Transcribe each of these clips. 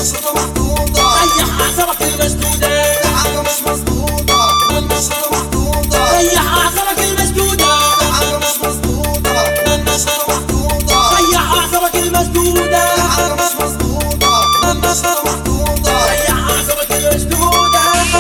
والمشرطة محطوطة، ريح أعصابك المسدودة، في حاجة مش مظبوطة، والمشرطة محطوطة، ريح أعصابك المسدودة، في حاجة مش مظبوطة، والمشرطة محطوطة، ريح أعصابك المسدودة، في حاجة مش مظبوطة، والمشرطة محطوطة. ريح أعصابك المسدودة.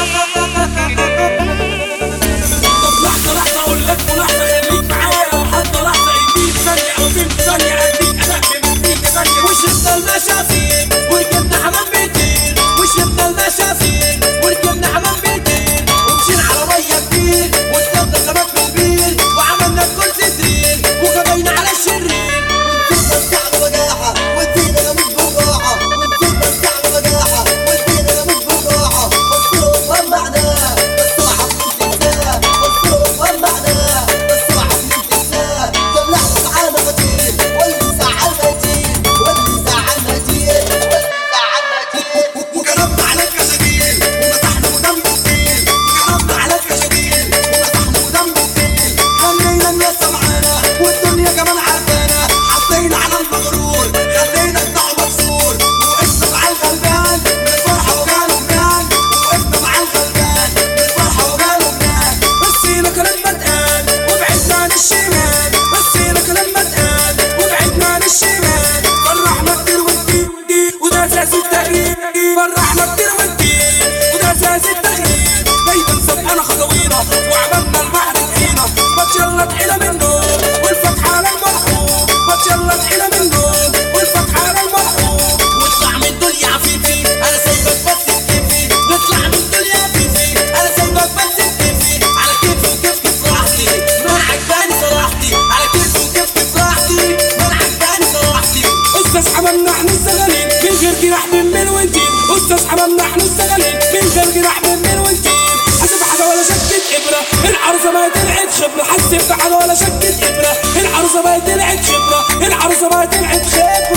طب لحظة لحظة أقول لك ملاحظة، خليك معايا لو حتى لحظة، اديك ثانية أو تلت ثانية أديك أداء بمديك ثانية. وشربنا المشافير وركبنا حمام بيطير، وشربنا المشافير وركبنا حمام بيطير، ومشينا على مية كتير واصطادنا سمك من البير، وعملنا الكرسي سرير وخبينا على الشرير. ونسينا الشعب بجاحة ونسينا نموت بوجاعة، ونسينا الشعب بجاحة ونسينا نموت بوجاعة. بصلهم ولعناه بس اوعى تنساه، بصلهم ولعناه بس اوعى تنساه. طلعوا معانا غدير واللي زعلنا يطير، واللي زعلنا يطير، واللي زعلنا يطير. وجربنا عليك كشاكيل ومسحنا ودم السيل، وجربنا عليك كشاكيل ومسحنا ودم السيل. خلينا الناس معانا والدنيا كمان عارفانا، حطينا على المغرور خلينا الدعم مكسور، وقفنا مع الغلبان من الفرحة وجاله جنان، وقفنا مع الغلبان من الفرحة وجاله جنان. بصينا كلام متقال وبعدنا عن الشمال، بصينا كلام متقال وبعدنا عن الشمال. فرحنا كتير وكتير وده اساس التغيير، فرحنا كتير وكتير وده اساس التغيير. دايما سبقنا خطوينا وعملنا البحر فينا، ما يلا تحينا منه والفتح على المرحوم، ما يلا تحينا منه والفتح على المرحوم. واطلع من دول يا عفيفي انا سايبك بس بكيفي، نطلع من دول يا عفيفي انا سايبك بس بكيفي، على كيفي وكيف كيف راحتي ما انا عجباني صراحتي، على كيفي وكيف كيف راحتي ما انا عجباني صراحتي. استاذ حمامنا احنا الزغالين من غير جراح من ونتين، استاذ حمامنا احنا الزغالين من غير جراح من ونتين. حسب حاجه ولا شكت ابره العروسه ما طلعت خبره، حسب حاجه ولا شكت ابره العروسه ما طلعت خبره، العروسه ما طلعت خبره.